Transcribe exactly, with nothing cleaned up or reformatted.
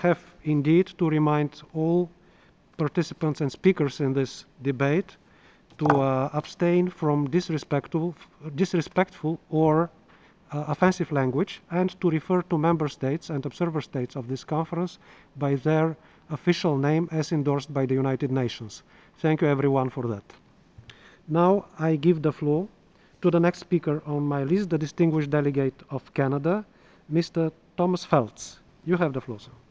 have indeed to remind all participants and speakers in this debate to uh, abstain from disrespectful, disrespectful or uh, offensive language, and to refer to member states and observer states of this conference by their official name as endorsed by the United Nations. Thank you everyone for that. Now I give the floor to the next speaker on my list, the distinguished delegate of Canada, Mister Thomas Phelps. You have the floor, sir.